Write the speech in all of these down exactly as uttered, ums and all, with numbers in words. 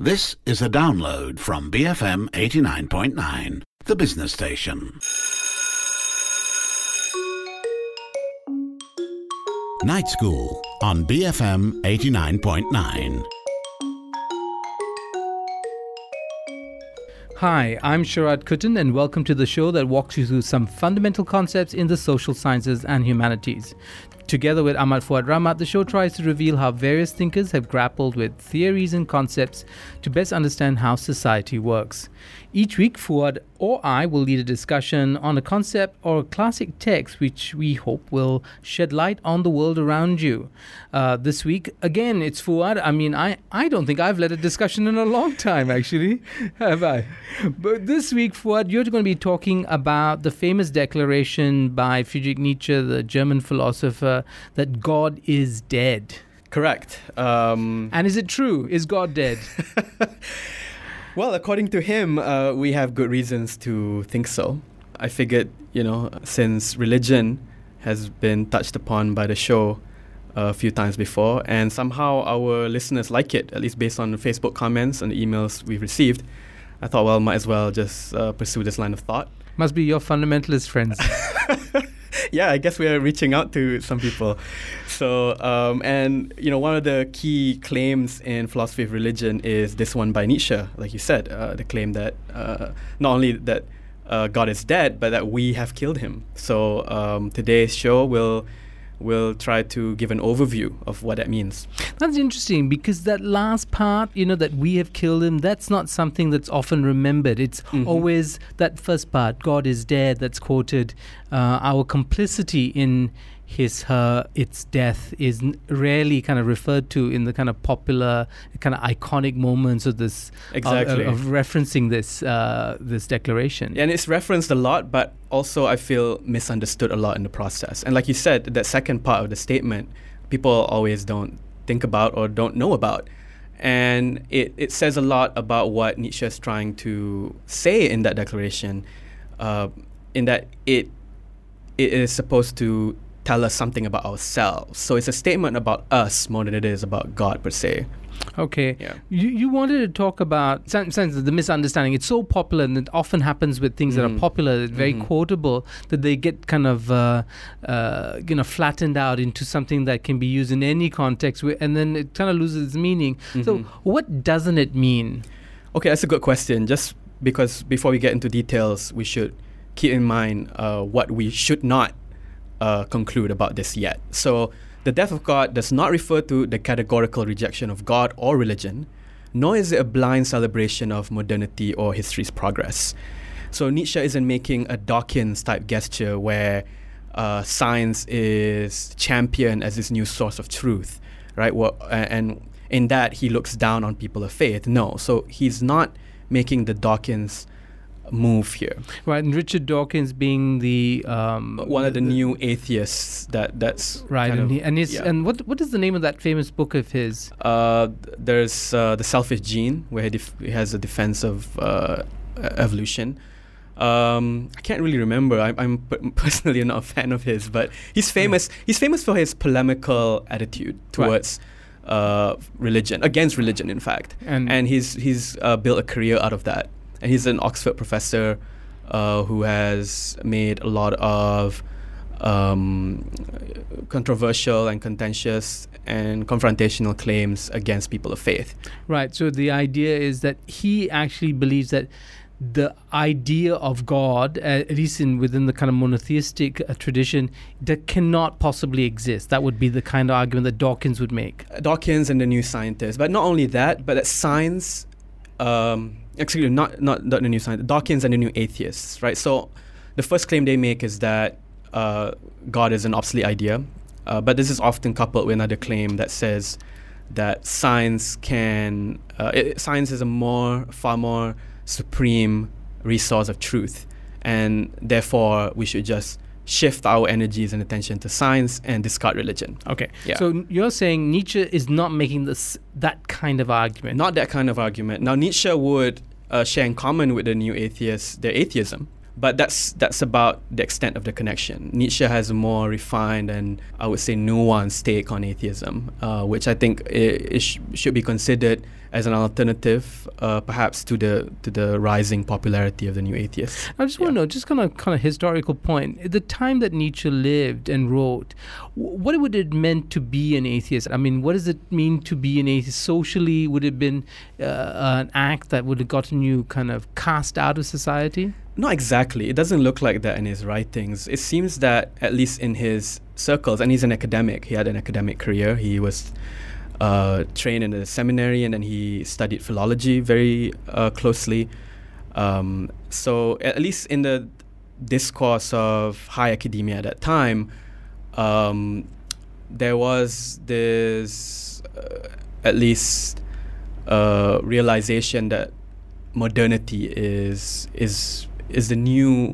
This is a download from B F M eighty-nine point nine, the business station. Night School on B F M eighty-nine point nine. Hi, I'm Sharad Kuttan and welcome to the show that walks you through some fundamental concepts in the social sciences and humanities. Together with Ahmad Fuad Rahmat, the show tries to reveal how various thinkers have grappled with theories and concepts to best understand how society works. Each week, Fuad or I will lead a discussion on a concept or a classic text which we hope will shed light on the world around you. Uh, this week, again, it's Fuad. I mean, I, I don't think I've led a discussion in a long time, actually. Have I? But this week, Fuad, you're going to be talking about the famous declaration by Friedrich Nietzsche, the German philosopher, that God is dead. Correct. Um, and is it true? Is God dead? Well, according to him, uh, we have good reasons to think so. I figured, you know, since religion has been touched upon by the show a few times before, and somehow our listeners like it, at least based on the Facebook comments and the emails we've received, I thought, well, might as well just uh, pursue this line of thought. Must be your fundamentalist friends. Yeah, I guess we are reaching out to some people. So, um, and, you know, one of the key claims in philosophy of religion is this one by Nietzsche, like you said, uh, the claim that uh, not only that uh, God is dead, but that we have killed him. So um, today's show will will try to give an overview of what that means. That's interesting because that last part, you know, that we have killed him, that's not something that's often remembered. It's mm-hmm. always that first part, God is dead, that's quoted. Uh, our complicity in his, her, its death is n- rarely kind of referred to in the kind of popular, kind of iconic moments of this, exactly. of, of referencing this, uh, this declaration. Yeah, and it's referenced a lot, but also I feel misunderstood a lot in the process. And like you said, that second part of the statement, people always don't think about or don't know about. And it, it says a lot about what Nietzsche is trying to say in that declaration, uh, in that it it is supposed to tell us something about ourselves. So it's a statement about us more than it is about God per se. Okay. Yeah. You you wanted to talk about sense of the misunderstanding. It's so popular, and it often happens with things mm-hmm. that are popular, that are very mm-hmm. quotable, that they get kind of uh, uh, you know flattened out into something that can be used in any context, and then it kind of loses its meaning. Mm-hmm. So what doesn't it mean? Okay, that's a good question. Just because before we get into details, we should keep in mind uh, what we should not uh, conclude about this yet. So the death of God does not refer to the categorical rejection of God or religion, nor is it a blind celebration of modernity or history's progress. So Nietzsche isn't making a Dawkins-type gesture where uh, science is championed as this new source of truth, right? Well, and in that, he looks down on people of faith. No, so he's not making the Dawkins move here. Right, and Richard Dawkins being the um, one of the, the new atheists that that's right, and, of, he, and his yeah. and what what is the name of that famous book of his? Uh, there's uh, The Selfish Gene, where he, def- he has a defense of uh, evolution. Um, I can't really remember. I, I'm p- personally not a fan of his, but he's famous. Right. He's famous for his polemical attitude towards right. uh, religion, against religion, in fact, and and he's he's uh, built a career out of that. And he's an Oxford professor uh, who has made a lot of um, controversial and contentious and confrontational claims against people of faith. Right. So the idea is that he actually believes that the idea of God, uh, at least in within the kind of monotheistic uh, tradition, that cannot possibly exist. That would be the kind of argument that Dawkins would make. Dawkins and the New Scientists. But not only that, but that science... Um, Excuse me, not, not not the New Scientists, Dawkins and the New Atheists, right? So the first claim they make is that uh, God is an obsolete idea, uh, but this is often coupled with another claim that says that science can, uh, it, science is a more, far more supreme resource of truth, and therefore we should just shift our energies and attention to science and discard religion. Okay. Yeah. So you're saying Nietzsche is not making this that kind of argument? Not that kind of argument. Now, Nietzsche would uh, share in common with the new atheists their atheism, but that's that's about the extent of the connection. Nietzsche has a more refined and, I would say, nuanced take on atheism, uh, which I think it, it sh- should be considered as an alternative, uh, perhaps to the to the rising popularity of the new atheists. I just want to know, just kind of kind of historical point, at the time that Nietzsche lived and wrote, w- what would it meant to be an atheist? I mean, what does it mean to be an atheist socially? Would it have been uh, an act that would have gotten you kind of cast out of society? Not exactly. It doesn't look like that in his writings. It seems that, at least in his circles, and he's an academic, he had an academic career. He was uh, trained in a seminary, and then he studied philology very uh, closely. Um, so at least in the discourse of high academia at that time, um, there was this, uh, at least, uh, realization that modernity is is is the new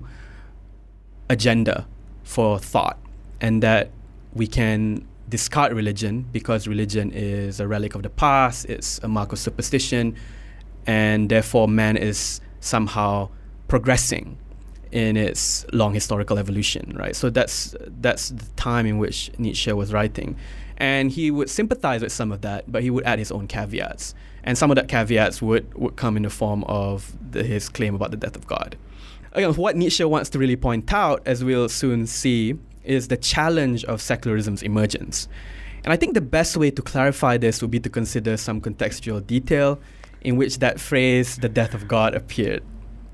agenda for thought, and that we can discard religion because religion is a relic of the past, it's a mark of superstition, and therefore man is somehow progressing in its long historical evolution, right? So that's that's the time in which Nietzsche was writing. And he would sympathize with some of that, but he would add his own caveats. And some of that caveats would, would come in the form of the, his claim about the death of God. Again, what Nietzsche wants to really point out, as we'll soon see, is the challenge of secularism's emergence. And I think the best way to clarify this would be to consider some contextual detail in which that phrase, the death of God, appeared.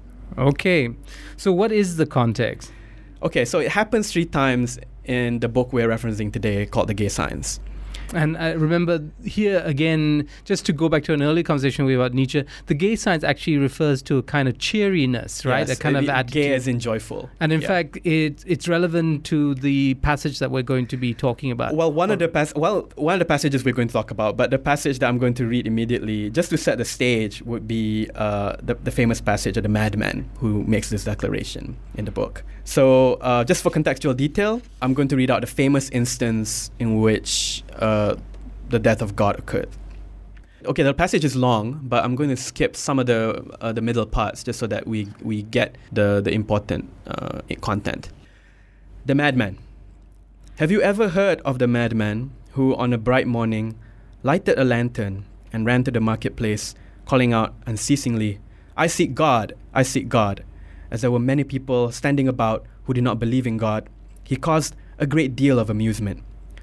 Okay, so what is the context? Okay, so it happens three times in the book we're referencing today called The Gay Science. And I remember here again, just to go back to an earlier conversation we about Nietzsche, the gay science actually refers to a kind of cheeriness, right? Yes, a kind uh, of attitude. Gay as in joyful. And in yeah. fact, it, it's relevant to the passage that we're going to be talking about. Well, one of the pas- well, one of the passages we're going to talk about, but the passage that I'm going to read immediately, just to set the stage, would be uh, the, the famous passage of the madman who makes this declaration in the book. So, uh, just for contextual detail, I'm going to read out the famous instance in which uh, the death of God occurred. Okay, the passage is long, but I'm going to skip some of the uh, the middle parts just so that we, we get the, the important uh, content. The madman. Have you ever heard of the madman who on a bright morning lighted a lantern and ran to the marketplace, calling out unceasingly, "I seek God, I seek God." As there were many people standing about who did not believe in God, he caused a great deal of amusement.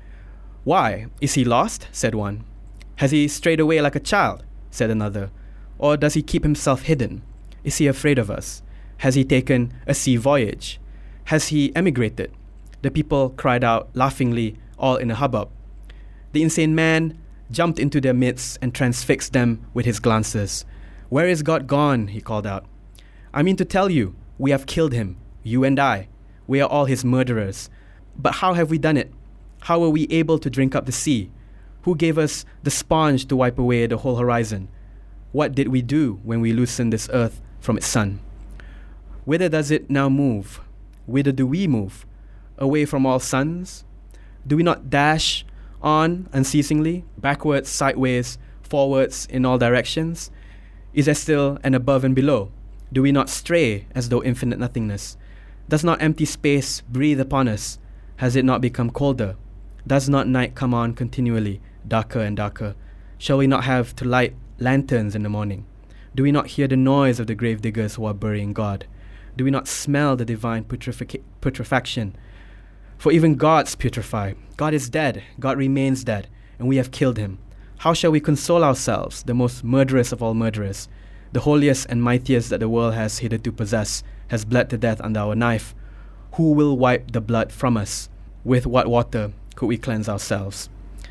"Why, is he lost?" said one. "Has he strayed away like a child?" said another. "Or does he keep himself hidden? Is he afraid of us? Has he taken a sea voyage? Has he emigrated?" The people cried out laughingly, all in a hubbub. The insane man jumped into their midst and transfixed them with his glances. "Where is God gone?" he called out. "I mean to tell you, we have killed him, you and I. We are all his murderers. But how have we done it? How were we able to drink up the sea? Who gave us the sponge to wipe away the whole horizon? What did we do when we loosened this earth from its sun? Whither does it now move? Whither do we move? Away from all suns? Do we not dash on unceasingly, backwards, sideways, forwards, in all directions? Is there still an above and below? Do we not stray as though infinite nothingness? Does not empty space breathe upon us? Has it not become colder? Does not night come on continually, darker and darker? Shall we not have to light lanterns in the morning? Do we not hear the noise of the grave diggers who are burying God? Do we not smell the divine putrefic- putrefaction? For even gods putrefy. God is dead, God remains dead, and we have killed him. How shall we console ourselves, the most murderous of all murderers? The holiest and mightiest that the world has hitherto possessed has bled to death under our knife. Who will wipe the blood from us? With what water could we cleanse ourselves?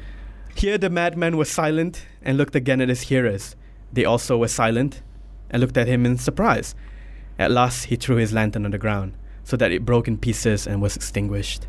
Here the madman was silent and looked again at his hearers. They also were silent and looked at him in surprise. At last he threw his lantern on the ground, so that it broke in pieces and was extinguished.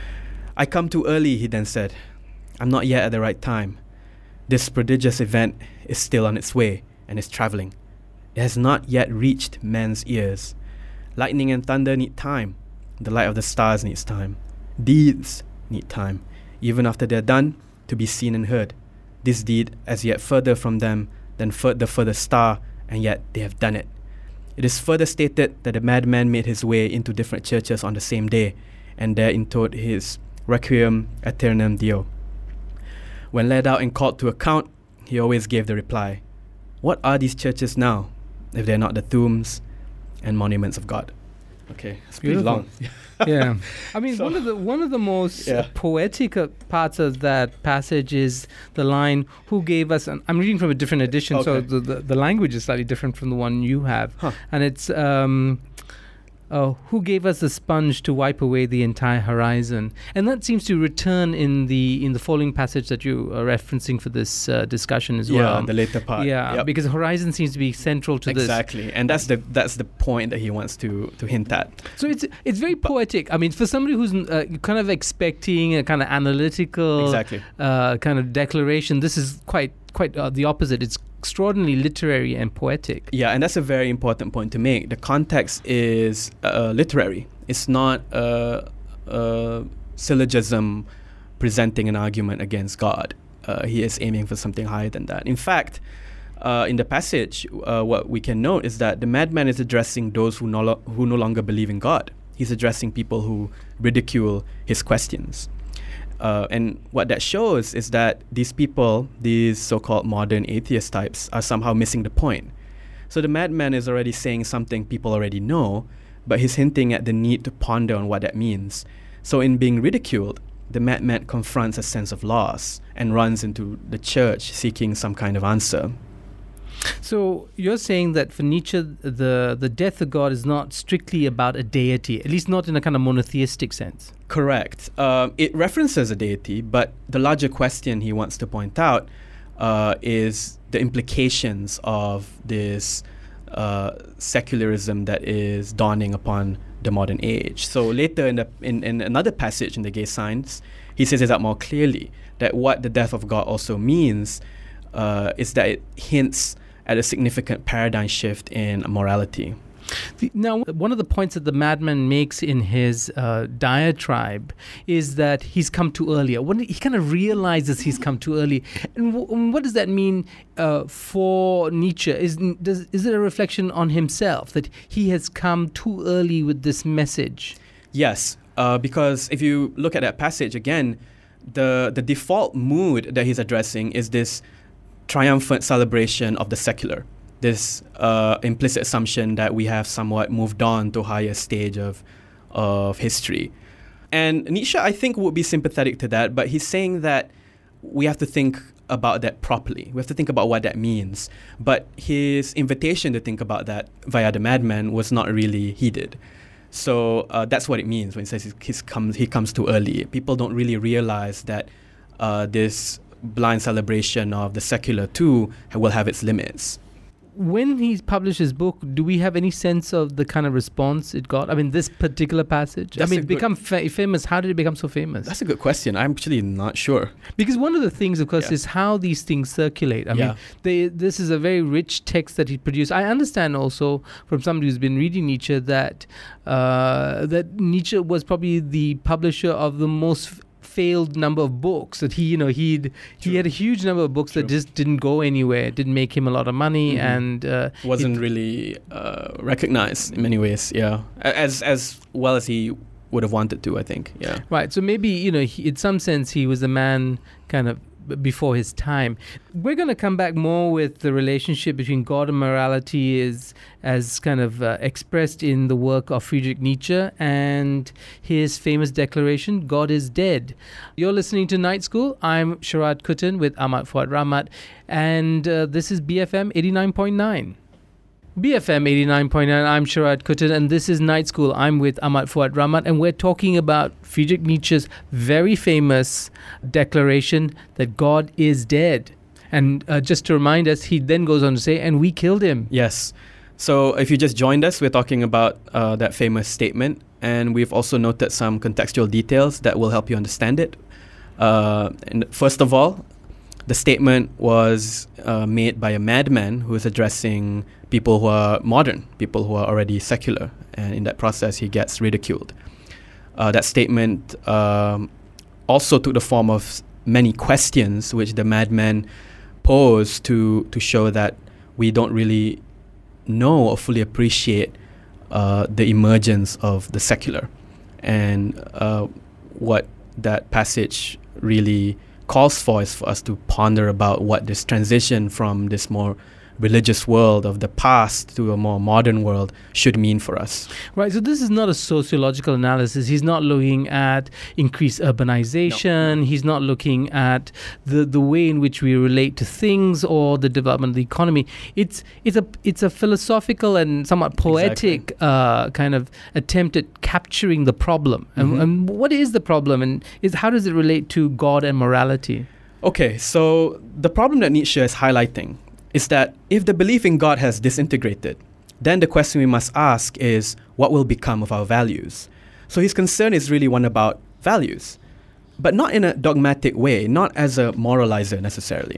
"I come too early," he then said. "I'm not yet at the right time. This prodigious event is still on its way and is traveling. It has not yet reached men's ears. Lightning and thunder need time. The light of the stars needs time. Deeds need time, even after they're done, to be seen and heard. This deed as yet further from them than fur- the furthest star, and yet they have done it. It is further stated that the madman made his way into different churches on the same day, and there intoned his Requiem aeternam Deo. When led out and called to account, he always gave the reply, what are these churches now if they're not the tombs and monuments of God? Okay, it's pretty Beautiful. long. Yeah, I mean, So- one of the one of the most Yeah. uh, poetic uh, parts of that passage is the line, "Who gave us?" And I'm reading from a different edition, so Okay. the, the the language is slightly different from the one you have, Huh. and it's. Um, Uh, who gave us a sponge to wipe away the entire horizon? And that seems to return in the in the following passage that you are referencing for this uh, discussion as Yeah, well. the later part. Yeah, Yep. because horizon seems to be central to this. Exactly, and that's the that's the point that he wants to to hint at. So it's it's very poetic. I mean, for somebody who's uh, kind of expecting a kind of analytical Exactly. uh, kind of declaration, this is quite quite uh, the opposite. It's extraordinarily literary and poetic. Yeah, and that's a very important point to make. The context is uh, literary. It's not a, a syllogism presenting an argument against God. Uh, he is aiming for something higher than that. In fact, uh, in the passage, uh, what we can note is that the madman is addressing those who no, lo- who no longer believe in God. He's addressing people who ridicule his questions. Uh, and what that shows is that these people, these so-called modern atheist types, are somehow missing the point. So the madman is already saying something people already know, but he's hinting at the need to ponder on what that means. So in being ridiculed, the madman confronts a sense of loss and runs into the church seeking some kind of answer. So you're saying that for Nietzsche, the the death of God is not strictly about a deity, at least not in a kind of monotheistic sense. Correct. Um, it references a deity, but the larger question he wants to point out uh, is the implications of this uh, secularism that is dawning upon the modern age. So later in, the, in, in another passage in the Gay Signs, he says it out more clearly that what the death of God also means uh, is that it hints at a significant paradigm shift in morality. The- Now, one of the points that the madman makes in his uh, diatribe is that he's come too early. When he kind of realizes he's come too early, and, w- and what does that mean uh, for Nietzsche? Is does, is it a reflection on himself that he has come too early with this message? Yes, uh, because if you look at that passage again, the the default mood that he's addressing is this triumphant celebration of the secular, this uh, implicit assumption that we have somewhat moved on to a higher stage of of history. And Nietzsche, I think, would be sympathetic to that, but he's saying that we have to think about that properly. We have to think about what that means. But his invitation to think about that via the madman was not really heeded. So uh, that's what it means when he says he's comes, he comes too early. People don't really realize that uh, this blind celebration of the secular too will have its limits. When he published his book, do we have any sense of the kind of response it got? I mean, this particular passage. That's I a mean, good- become fa- famous. How did it become so famous? That's a good question. I'm actually not sure. Because one of the things, of course, Yeah. is how these things circulate. I Yeah. mean, they, this is a very rich text that he produced. I understand also from somebody who's been reading Nietzsche that uh, that Nietzsche was probably the publisher of the most f- failed number of books. That he, you know, he'd he True. had a huge number of books that True. just didn't go anywhere, didn't make him a lot of money, Mhm. and uh, Wasn't it- really uh, recognized in many ways. Yeah, A- as as well as he would have wanted to. I think. Yeah. Right. So maybe, you know, he, in some sense, he was a man kind of b- before his time. We're going to come back more with the relationship between God and morality is as kind of uh, expressed in the work of Friedrich Nietzsche and his famous declaration, God is dead. You're listening to Night School. I'm Sharad Kuttan with Ahmad Fuad Rahmat, and uh, this is B F M eighty-nine point nine. B F M eighty-nine point nine, I'm Sharad Kuttan, and this is Night School. I'm with Ahmad Fuad Rahmat, and we're talking about Friedrich Nietzsche's very famous declaration that God is dead. And uh, just to remind us, he then goes on to say, and we killed him. Yes. So if you just joined us, we're talking about uh, that famous statement, and we've also noted some contextual details that will help you understand it. Uh, and first of all, the statement was uh, made by a madman who is addressing people who are modern, people who are already secular, and in that process, he gets ridiculed. Uh, that statement um, also took the form of many questions which the madman posed to to show that we don't really know or fully appreciate uh, the emergence of the secular, and uh, what that passage really calls for is for us to ponder about what this transition from this more religious world of the past to a more modern world should mean for us. Right. So this is not a sociological analysis. He's not looking at increased urbanization. No. He's not looking at the, the way in which we relate to things or the development of the economy. It's it's a it's a philosophical and somewhat poetic exactly. uh, kind of attempt at capturing the problem. Mm-hmm. And, and what is the problem, and is how does it relate to God and morality? Okay, so the problem that Nietzsche is highlighting is that if the belief in God has disintegrated, then the question we must ask is, what will become of our values? So his concern is really one about values, but not in a dogmatic way, not as a moralizer necessarily.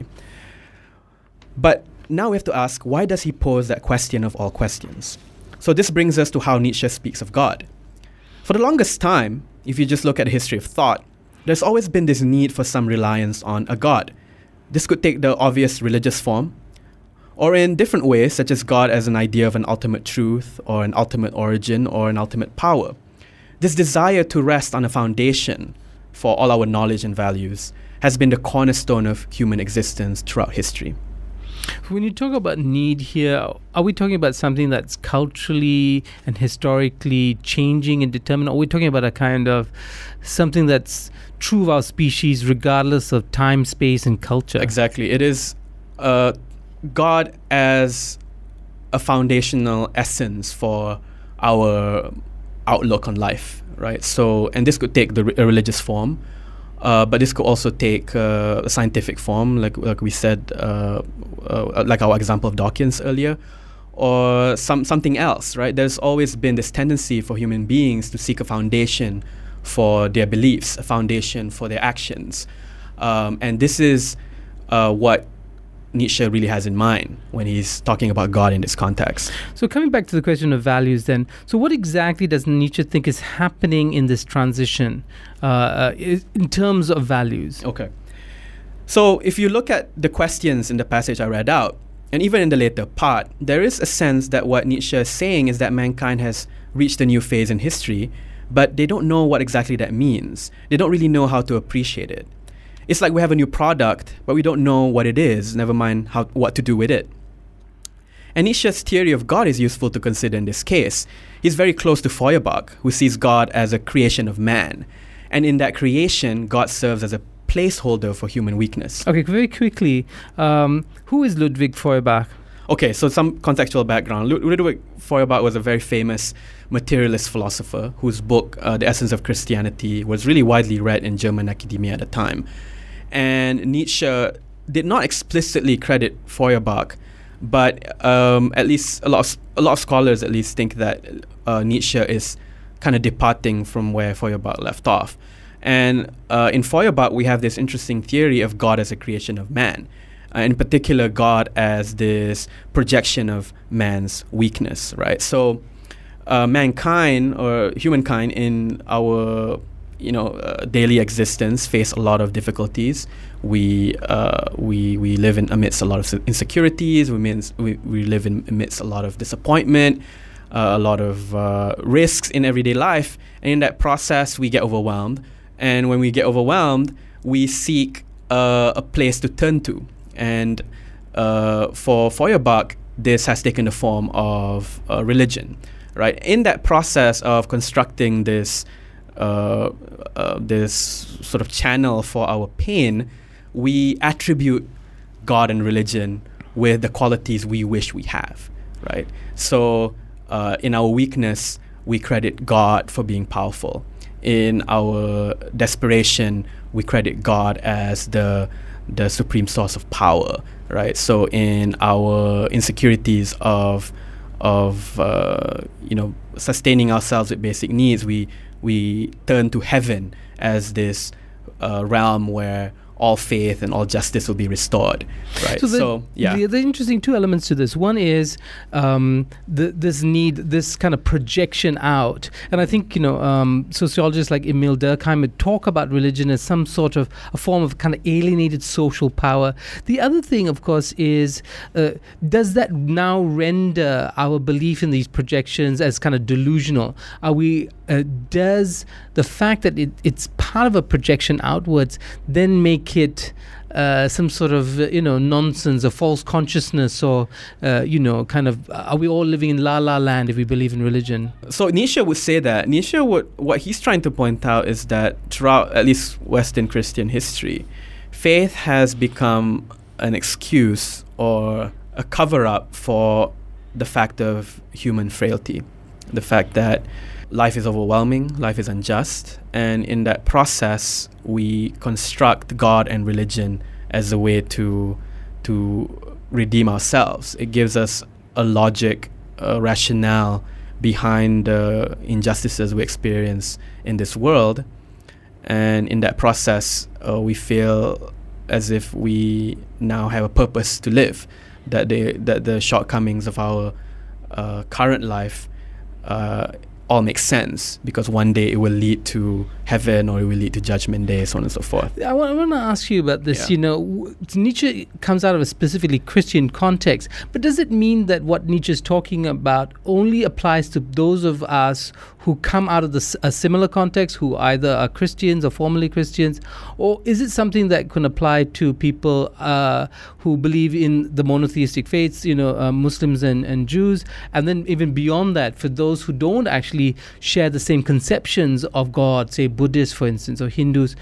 But now we have to ask, why does he pose that question of all questions? So this brings us to how Nietzsche speaks of God. For the longest time, if you just look at the history of thought, there's always been this need for some reliance on a God. This could take the obvious religious form, or in different ways, such as God as an idea of an ultimate truth, or an ultimate origin, or an ultimate power. This desire to rest on a foundation for all our knowledge and values has been the cornerstone of human existence throughout history. When you talk about need here, are we talking about something that's culturally and historically changing and determined? Or are we talking about a kind of something that's true of our species regardless of time, space, and culture? Exactly. It is uh, God as a foundational essence for our outlook on life, right? So, and this could take the re- a religious form. Uh, but this could also take uh, a scientific form, like like we said, uh, uh, like our example of Dawkins earlier, or some something else, right? There's always been this tendency for human beings to seek a foundation for their beliefs, a foundation for their actions. Um, and this is uh, what Nietzsche really has in mind when he's talking about God in this context. So coming back to the question of values then, so what exactly does Nietzsche think is happening in this transition uh, uh, in terms of values? Okay. So if you look at the questions in the passage I read out, and even in the later part, there is a sense that what Nietzsche is saying is that mankind has reached a new phase in history, but they don't know what exactly that means. They don't really know how to appreciate it. It's like we have a new product, but we don't know what it is, never mind how what to do with it. And Nietzsche's theory of God is useful to consider in this case. He's very close to Feuerbach, who sees God as a creation of man. And in that creation, God serves as a placeholder for human weakness. Okay, very quickly, um, who is Ludwig Feuerbach? Okay, so some contextual background. Ludwig Feuerbach was a very famous materialist philosopher whose book, uh, The Essence of Christianity, was really widely read in German academia at the time. And Nietzsche did not explicitly credit Feuerbach, but um, at least a lot of a lot of scholars at least think that uh, Nietzsche is kind of departing from where Feuerbach left off. And uh, in Feuerbach, we have this interesting theory of God as a creation of man. Uh, in particular, God as this projection of man's weakness, right? So uh, mankind or humankind in our you know, uh, daily existence face a lot of difficulties. We uh, we we live in amidst a lot of insecurities. We means we, we live in amidst a lot of disappointment, uh, a lot of uh, risks in everyday life. And in that process, we get overwhelmed. And when we get overwhelmed, we seek uh, a place to turn to. And uh, for Feuerbach, this has taken the form of uh, religion, right? In that process of constructing this. Uh, uh, this sort of channel for our pain, we attribute God and religion with the qualities we wish we have, right? So uh, in our weakness, we credit God for being powerful. In our desperation, we credit God as the the supreme source of power, right? So in our insecurities of of uh, you know sustaining ourselves with basic needs, we we turn to heaven as this uh, realm where all faith and all justice will be restored, right? So, the, so yeah. The, the interesting two elements to this. One is um, the, this need, this kind of projection out. And I think, you know, um, sociologists like Emil Durkheim talk about religion as some sort of a form of kind of alienated social power. The other thing, of course, is uh, does that now render our belief in these projections as kind of delusional? Are we, uh, does the fact that it, it's part of a projection outwards then make it uh, some sort of, uh, you know, nonsense, a false consciousness, or, uh, you know, kind of, are we all living in la la land if we believe in religion? So Nietzsche would say that. Nietzsche would, what he's trying to point out is that throughout at least Western Christian history, faith has become an excuse or a cover-up for the fact of human frailty, the fact that life is overwhelming, life is unjust, and in that process, we construct God and religion as a way to to redeem ourselves. It gives us a logic, a rationale behind the injustices we experience in this world, and in that process, uh, we feel as if we now have a purpose to live, that the that the shortcomings of our uh, current life uh, all make sense, because one day it will lead to heaven or it will lead to judgment day, so on and so forth. I want, I want to ask you about this. Yeah. You know, w- Nietzsche comes out of a specifically Christian context, but does it mean that what Nietzsche is talking about only applies to those of us who come out of the, s- a similar context, who either are Christians or formerly Christians, or is it something that can apply to people uh, who believe in the monotheistic faiths, you know, uh, Muslims and, and Jews, and then even beyond that, for those who don't actually share the same conceptions of God, say Buddhists, for instance, or Hindus?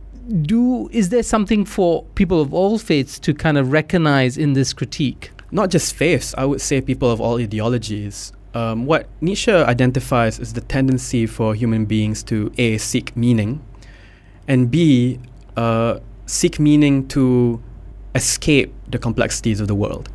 Do is there something for people of all faiths to kind of recognize in this critique? Not just faiths, I would say people of all ideologies. Um, what Nietzsche identifies is the tendency for human beings to A, seek meaning, and B, uh, seek meaning to escape the complexities of the world.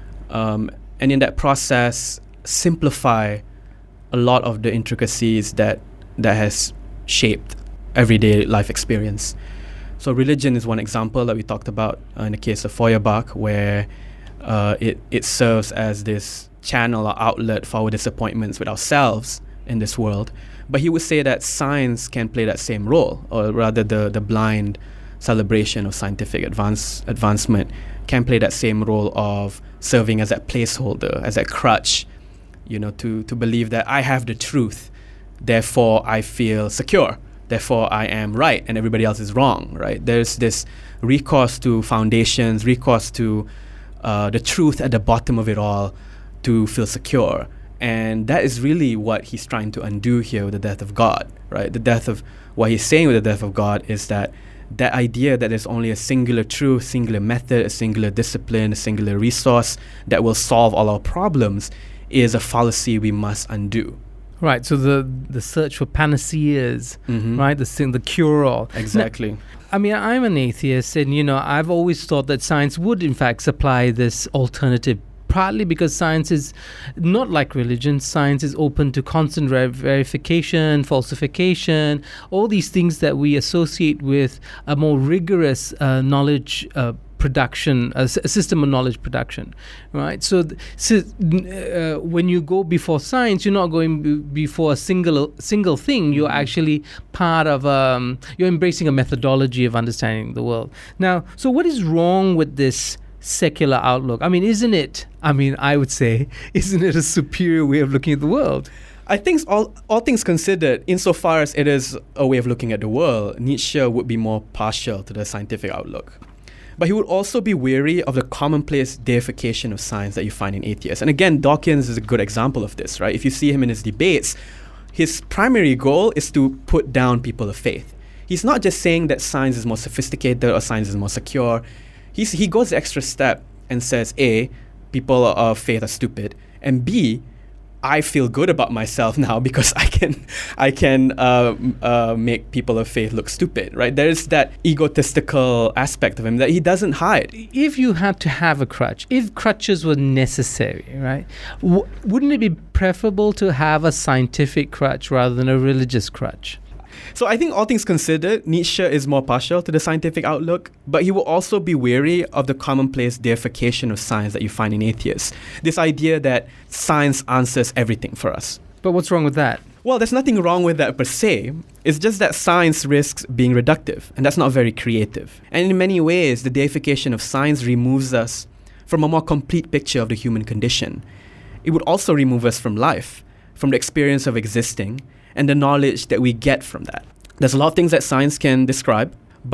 Um, and in that process, simplify a lot of the intricacies that that has shaped everyday life experience. So religion is one example that we talked about uh, in the case of Feuerbach, where uh, it, it serves as this channel or outlet for our disappointments with ourselves in this world. But he would say that science can play that same role, or rather the, the blind celebration of scientific advance advancement can play that same role of serving as that placeholder, as that crutch, you know, to, to believe that I have the truth, therefore I feel secure, therefore I am right and everybody else is wrong, right? There's this recourse to foundations, recourse to uh, the truth at the bottom of it all to feel secure. And that is really what he's trying to undo here with the death of God, right? The death of, what he's saying with the death of God is that that idea that there's only a singular truth, singular method, a singular discipline, a singular resource that will solve all our problems is a fallacy we must undo. Right, so the the search for panaceas, Mm-hmm. right, the thing, the cure-all. Exactly. Now, I mean, I'm an atheist, and, you know, I've always thought that science would, in fact, supply this alternative, partly because science is not like religion. Science is open to constant ver- verification, falsification, all these things that we associate with a more rigorous uh, knowledge uh, production, a, s- a system of knowledge production, right? So, th- so uh, when you go before science, you're not going b- before a single single thing. You're actually part of, um, you're embracing a methodology of understanding the world. Now, so what is wrong with this secular outlook? I mean, isn't it, I mean, I would say, isn't it a superior way of looking at the world? I think all all things considered, insofar as it is a way of looking at the world, Nietzsche would be more partial to the scientific outlook. But he would also be wary of the commonplace deification of science that you find in atheists. And again, Dawkins is a good example of this, right? If you see him in his debates, his primary goal is to put down people of faith. He's not just saying that science is more sophisticated or science is more secure. He's, he goes the extra step and says, A, people of faith are stupid, and B, I feel good about myself now because I can, I can uh, uh, make people of faith look stupid, right? There's that egotistical aspect of him that he doesn't hide. If you had to have a crutch, if crutches were necessary, right, w- wouldn't it be preferable to have a scientific crutch rather than a religious crutch? So I think all things considered, Nietzsche is more partial to the scientific outlook, but he will also be wary of the commonplace deification of science that you find in atheists. This idea that science answers everything for us. But what's wrong with that? Well, there's nothing wrong with that per se. It's just that science risks being reductive, and that's not very creative. And in many ways, the deification of science removes us from a more complete picture of the human condition. It would also remove us from life, from the experience of existing, and the knowledge that we get from that. There's a lot of things that science can describe, but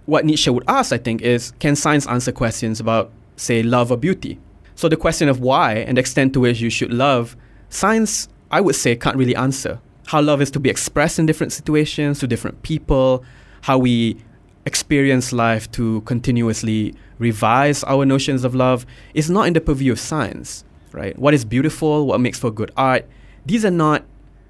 what Nietzsche would ask, I think, is, can science answer questions about, say, love or beauty? So the question of why and the extent to which you should love, science, I would say, can't really answer. How love is to be expressed in different situations, to different people, how we experience life to continuously revise our notions of love is not in the purview of science, right? What is beautiful, what makes for good art, these are not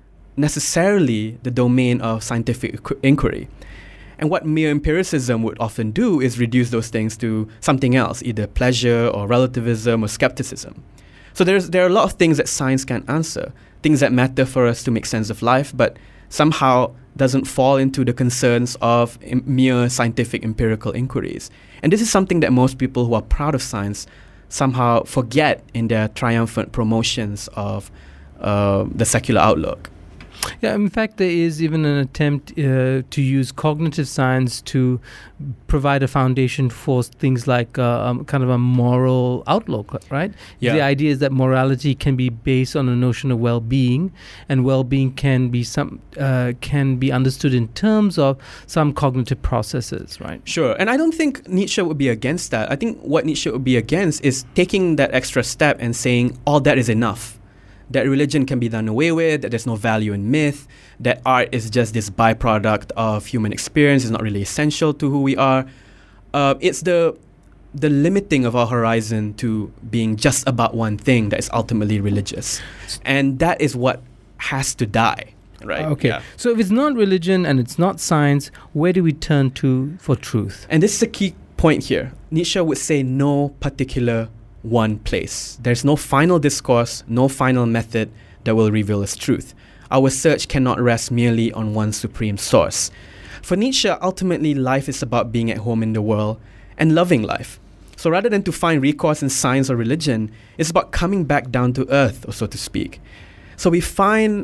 necessarily the domain of scientific inquiry. And what mere empiricism would often do is reduce those things to something else, either pleasure or relativism or skepticism. So there's there are a lot of things that science can't answer, things that matter for us to make sense of life, but somehow doesn't fall into the concerns of im- mere scientific empirical inquiries. And this is something that most people who are proud of science somehow forget in their triumphant promotions of uh, the secular outlook. Yeah, in fact, there is even an attempt uh, to use cognitive science to provide a foundation for things like uh, um, kind of a moral outlook, right? Yeah. The idea is that morality can be based on a notion of well-being, and well-being can be some uh, can be understood in terms of some cognitive processes, right? Sure, and I don't think Nietzsche would be against that. I think what Nietzsche would be against is taking that extra step and saying all that is enough. That religion can be done away with, that there's no value in myth, that art is just this byproduct of human experience, it's not really essential to who we are. Uh, it's the the limiting of our horizon to being just about one thing that is ultimately religious. And that is what has to die, right? Okay. Yeah. So if it's not religion and it's not science, where do we turn to for truth? And this is a key point here. Nietzsche would say no particular one place. There's no final discourse, no final method that will reveal its truth. Our search cannot rest merely on one supreme source. For Nietzsche, ultimately, life is about being at home in the world and loving life. So rather than to find recourse in science or religion, it's about coming back down to earth, or so to speak. So we find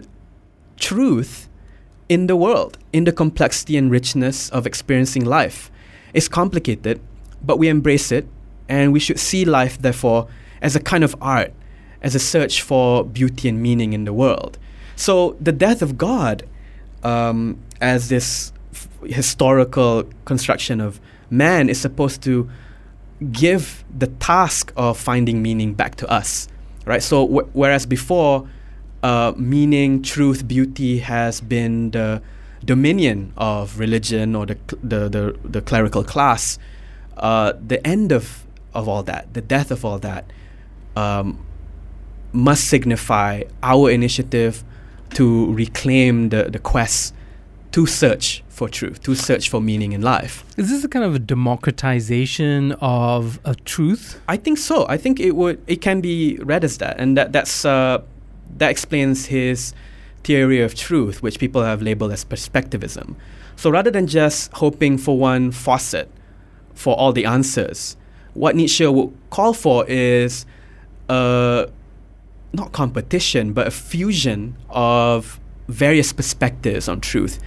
truth in the world, in the complexity and richness of experiencing life. It's complicated, but we embrace it. And we should see life, therefore, as a kind of art, as a search for beauty and meaning in the world. So the death of God, um, as this f- historical construction of man, is supposed to give the task of finding meaning back to us, right? So w- whereas before, uh, meaning, truth, beauty has been the dominion of religion or the cl- the, the, the clerical class, uh, the end of of all that, the death of all that, um, must signify our initiative to reclaim the, the quest to search for truth, to search for meaning in life. Is this a kind of a democratization of a truth? I think so. I think it would. It can be read as that, and that that's uh, that explains his theory of truth, which people have labeled as perspectivism. So rather than just hoping for one faucet for all the answers, what Nietzsche would call for is uh, not competition, but a fusion of various perspectives on truth.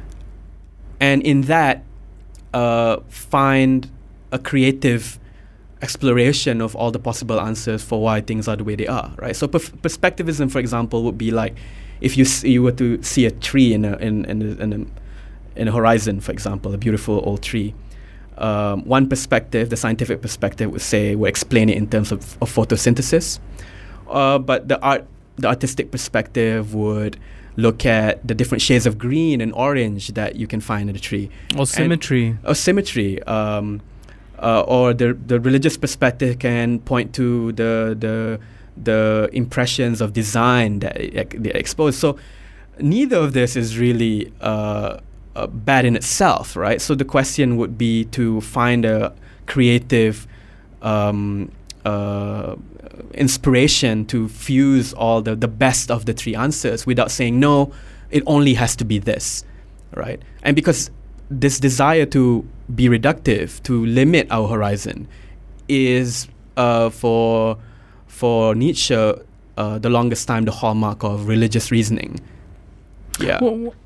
And in that, uh, find a creative exploration of all the possible answers for why things are the way they are, right? So perf- perspectivism, for example, would be like if you s- you were to see a tree in a in in a, in a, in a horizon, for example, a beautiful old tree. Um, one perspective, the scientific perspective, would say would explain it in terms of, of photosynthesis, uh, but the art, the artistic perspective would look at the different shades of green and orange that you can find in the tree, Or symmetry. and, or symmetry. Um, uh, or the the religious perspective can point to the the the impressions of design that it, they expose. So neither of this is really Uh, Uh, bad in itself, right? So the question would be to find a creative um, uh, inspiration to fuse all the, the best of the three answers without saying, no, it only has to be this, right? And because this desire to be reductive, to limit our horizon, is uh, for for Nietzsche uh, the longest time the hallmark of religious reasoning. Yeah. Well,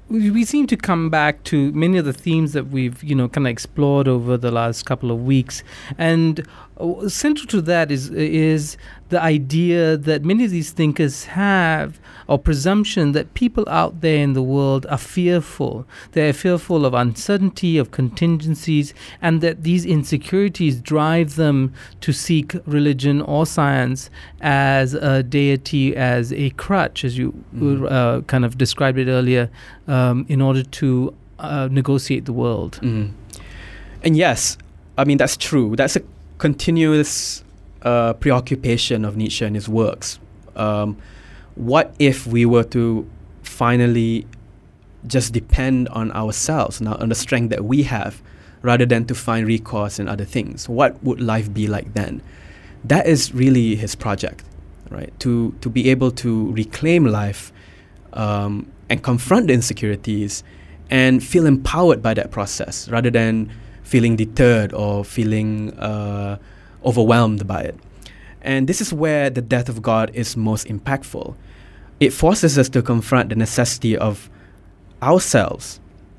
we we seem to come back to many of the themes that we've, you know, kind of explored over the last couple of weeks. And uh, central to that is is the idea that many of these thinkers have, or presumption that people out there in the world are fearful. They're fearful of uncertainty, of contingencies, and that these insecurities drive them to seek religion or science as a deity, as a crutch, as you mm. uh, kind of described it earlier, um, in order to uh, negotiate the world. Mm. And yes, I mean, that's true. That's a continuous uh, preoccupation of Nietzsche and his works. Um, what if we were to finally just depend on ourselves, now on the strength that we have, rather than to find recourse in other things? What would life be like then? That is really his project, right? To to be able to reclaim life um, and confront the insecurities and feel empowered by that process, rather than feeling deterred or feeling uh, overwhelmed by it. And this is where the death of God is most impactful. It forces us to confront the necessity of ourselves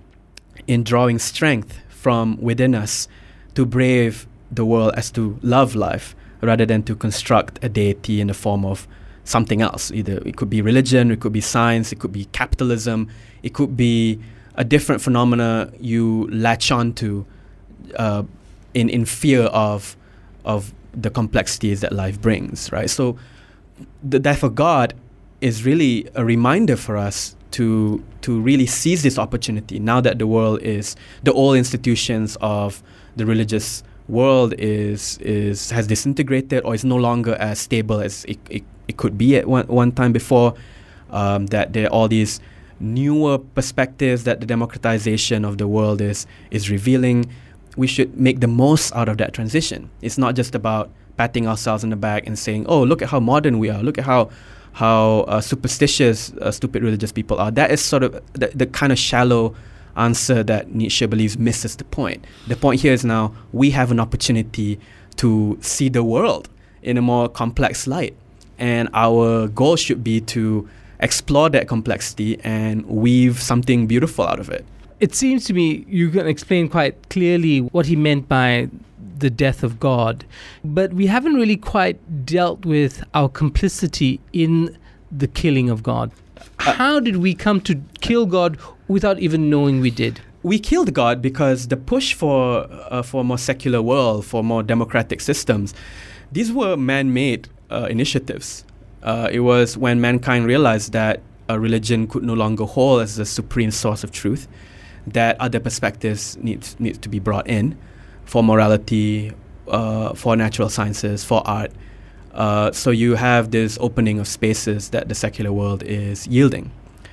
in drawing strength from within us to brave the world as to love life, rather than to construct a deity in the form of something else. Either it could be religion, it could be science, it could be capitalism, it could be a different phenomena you latch on to uh, in, in fear of of the complexities that life brings, right? So the death of God is really a reminder for us to to really seize this opportunity now that the world is, the old institutions of the religious world is is has disintegrated or is no longer as stable as it, it, it could be at one, one time before, um, that there are all these newer perspectives that the democratization of the world is is revealing. We should make the most out of that transition. It's not just about patting ourselves on the back and saying, oh, look at how modern we are, look at how how uh, superstitious uh, stupid religious people are. That is sort of the, the kind of shallow answer that Nietzsche believes misses the point. The point here is now we have an opportunity to see the world in a more complex light, and our goal should be to explore that complexity and weave something beautiful out of it. It seems to me you can explain quite clearly what he meant by the death of God, but we haven't really quite dealt with our complicity in the killing of God. Uh, How did we come to kill God without even knowing we did? We killed God because the push for uh, for a more secular world, for more democratic systems, these were man-made uh, initiatives. Uh, it was when mankind realized that a religion could no longer hold as the supreme source of truth, that other perspectives need, need to be brought in for morality, uh, for natural sciences, for art. Uh, so you have this opening of spaces that the secular world is yielding.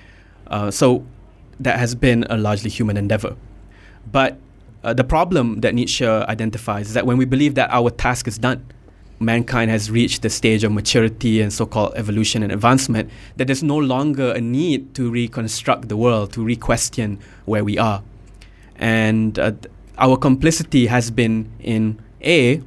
Uh, so that has been a largely human endeavor. But uh, the problem that Nietzsche identifies is that when we believe that our task is done, mankind has reached the stage of maturity and so-called evolution and advancement, that there's no longer a need to reconstruct the world, to re-question where we are. And uh, our complicity has been in A,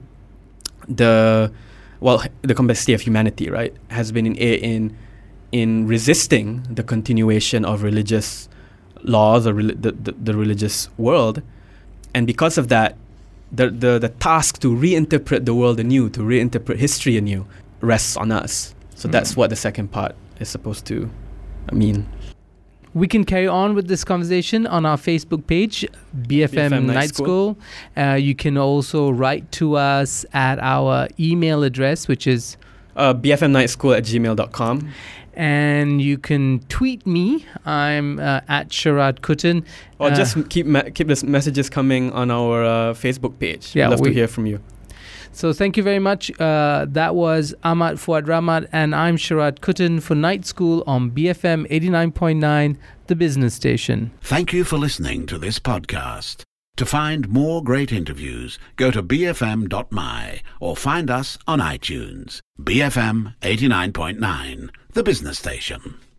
the, well, the complexity of humanity, right, has been in A, in, in resisting the continuation of religious laws or re- the, the, the religious world. And because of that, The, the the task to reinterpret the world anew, to reinterpret history anew, rests on us. So mm. that's what the second part is supposed to mean. We can carry on with this conversation on our Facebook page, B F M, B F M Night, Night School. School. Uh, you can also write to us at our email address, which is uh, b f m night school at gmail dot com. And you can tweet me. I'm uh, at Sharad Kuttan. Or uh, just keep ma- keep the messages coming on our uh, Facebook page. Yeah, We'd love we, to hear from you. So thank you very much. Uh, that was Ahmad Fuad Rahmat, and I'm Sharad Kuttan for Night School on B F M eighty-nine point nine, the business station. Thank you for listening to this podcast. To find more great interviews, go to b f m dot m y or find us on iTunes. B F M eighty-nine point nine, the business station.